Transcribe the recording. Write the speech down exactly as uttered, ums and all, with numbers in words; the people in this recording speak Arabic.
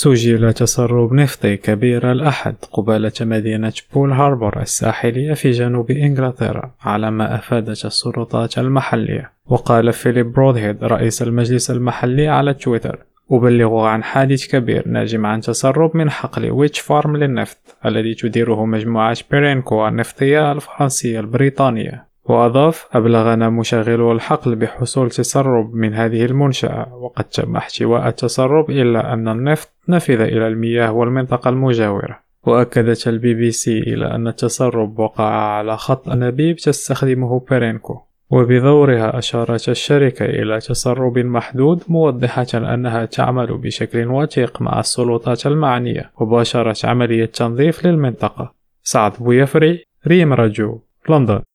سجل تسرب نفطي كبير الأحد قبالة مدينة بول هاربور الساحلية في جنوب إنجلترا على ما أفادت السلطات المحلية. وقال فيليب برودهيد رئيس المجلس المحلي على تويتر: أبلغ عن حادث كبير ناجم عن تسرب من حقل ويتش فارم للنفط الذي تديره مجموعة بيرينكو النفطية الفرنسية البريطانية. وأضاف: أبلغنا مشغلو الحقل بحصول تسرب من هذه المنشأة، وقد تم احتواء التسرب إلا أن النفط نفذ إلى المياه والمنطقة المجاورة. وأكدت البي بي سي إلى أن التسرب وقع على خط أنابيب تستخدمه بيرينكو، وبدورها أشارت الشركة إلى تسرب محدود، موضحة أنها تعمل بشكل وثيق مع السلطات المعنية وباشرت عملية تنظيف للمنطقة. سعد بويفري، ريم راديو، لندن.